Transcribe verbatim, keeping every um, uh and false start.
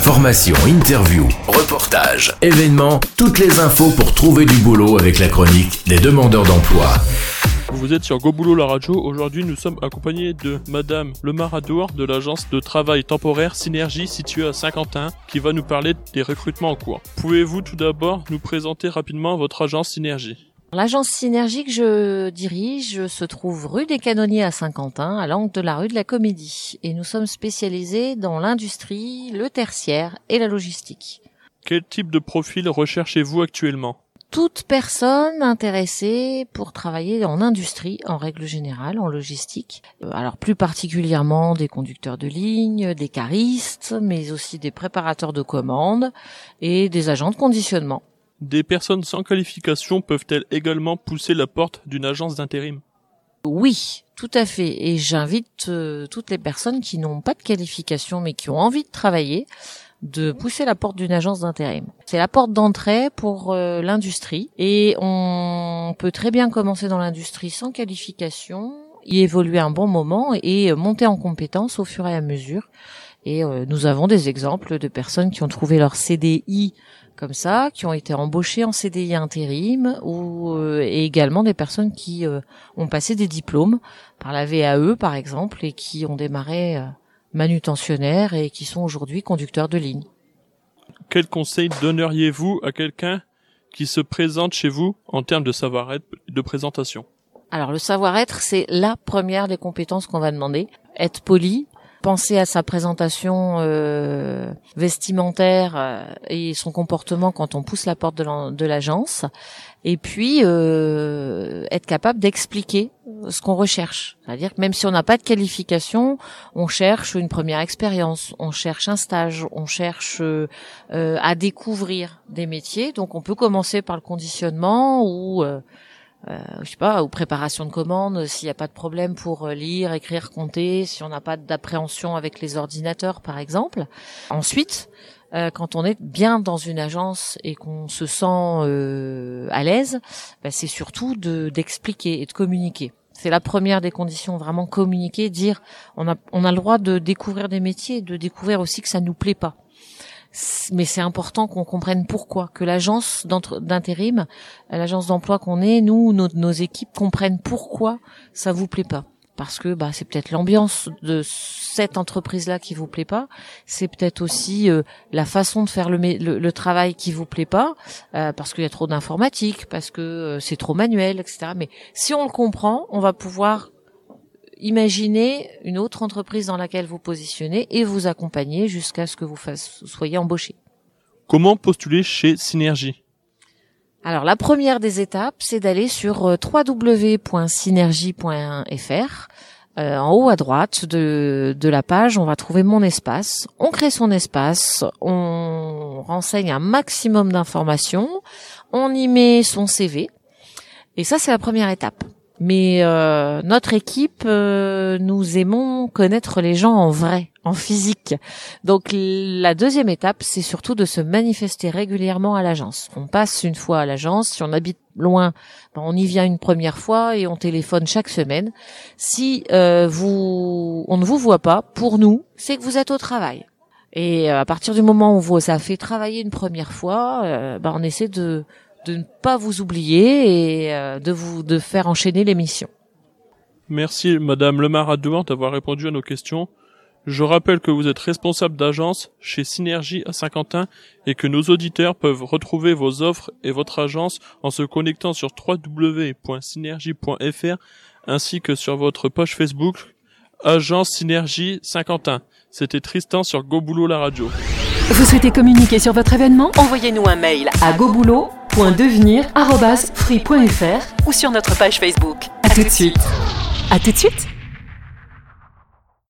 Formation, interview, reportage, événements, toutes les infos pour trouver du boulot avec la chronique des demandeurs d'emploi. Vous êtes sur Go Boulot la radio. Aujourd'hui, nous sommes accompagnés de Madame Lemar Adour de l'agence de travail temporaire Synergie située à Saint-Quentin qui va nous parler des recrutements en cours. Pouvez-vous tout d'abord nous présenter rapidement votre agence Synergie ? L'agence Synergie que je dirige se trouve rue des Canonniers à Saint-Quentin, à l'angle de la rue de la Comédie. Et nous sommes spécialisés dans l'industrie, le tertiaire et la logistique. Quel type de profil recherchez-vous actuellement ? Toute personne intéressée pour travailler en industrie, en règle générale, en logistique. Alors plus particulièrement des conducteurs de ligne, des caristes, mais aussi des préparateurs de commandes et des agents de conditionnement. Des personnes sans qualification peuvent-elles également pousser la porte d'une agence d'intérim ? Oui, tout à fait. Et j'invite euh, toutes les personnes qui n'ont pas de qualification mais qui ont envie de travailler de pousser la porte d'une agence d'intérim. C'est la porte d'entrée pour euh, l'industrie et on peut très bien commencer dans l'industrie sans qualification, y évoluer un bon moment et euh, monter en compétences au fur et à mesure. Et euh, nous avons des exemples de personnes qui ont trouvé leur C D I comme ça, qui ont été embauchées en C D I intérim, ou euh, et également des personnes qui euh, ont passé des diplômes par la V A E par exemple et qui ont démarré euh, manutentionnaires et qui sont aujourd'hui conducteurs de ligne. Quel conseil donneriez-vous à quelqu'un qui se présente chez vous en termes de savoir-être et de présentation ? Alors le savoir-être, c'est la première des compétences qu'on va demander. Être poli, penser à sa présentation euh, vestimentaire euh, et son comportement quand on pousse la porte de, l'en, de l'agence, et puis euh, être capable d'expliquer ce qu'on recherche. C'est-à-dire que même si on n'a pas de qualification, on cherche une première expérience, on cherche un stage, on cherche euh, euh, à découvrir des métiers. Donc on peut commencer par le conditionnement ou euh, Euh, je sais pas, ou préparation de commandes, s'il n'y a pas de problème pour lire, écrire, compter, si on n'a pas d'appréhension avec les ordinateurs, par exemple. Ensuite, euh, quand on est bien dans une agence et qu'on se sent euh, à l'aise, bah, c'est surtout de, d'expliquer et de communiquer. C'est la première des conditions, vraiment communiquer, dire on a, on a le droit de découvrir des métiers, de découvrir aussi que ça nous plaît pas. Mais c'est important qu'on comprenne pourquoi, que l'agence d'intérim, l'agence d'emploi qu'on est, nous, nos, nos équipes comprennent pourquoi ça vous plaît pas. Parce que bah c'est peut-être l'ambiance de cette entreprise-là qui vous plaît pas, c'est peut-être aussi euh, la façon de faire le, le, le travail qui vous plaît pas, euh, parce qu'il y a trop d'informatique, parce que euh, c'est trop manuel, et cetera. Mais si on le comprend, on va pouvoir imaginez une autre entreprise dans laquelle vous positionnez et vous accompagner jusqu'à ce que vous fasse, soyez embauché. Comment postuler chez Synergie ? Alors la première des étapes, c'est d'aller sur w w w point synergie point f r. Euh, en haut à droite de, de la page, on va trouver mon espace. On crée son espace, on renseigne un maximum d'informations, on y met son C V. Et ça, c'est la première étape. Mais euh, notre équipe, euh, nous aimons connaître les gens en vrai, en physique. Donc la deuxième étape, c'est surtout de se manifester régulièrement à l'agence. On passe une fois à l'agence. Si on habite loin, ben, on y vient une première fois et on téléphone chaque semaine. Si euh, vous, on ne vous voit pas, pour nous, c'est que vous êtes au travail. Et à partir du moment où vous, ça a fait travailler une première fois, euh, ben, on essaie de de ne pas vous oublier et euh, de vous de faire enchaîner l'émission. Merci Madame Lemar Adour d'avoir répondu à nos questions. Je rappelle que vous êtes responsable d'agence chez Synergie à Saint-Quentin et que nos auditeurs peuvent retrouver vos offres et votre agence en se connectant sur w w w point synergie point f r ainsi que sur votre page Facebook Agence Synergie Saint-Quentin. C'était Tristan sur Go Boulot la radio. Vous souhaitez communiquer sur votre événement ? Envoyez-nous un mail à goboulot point devenir arobase free point f r ou sur notre page Facebook. À tout de suite. À tout de suite.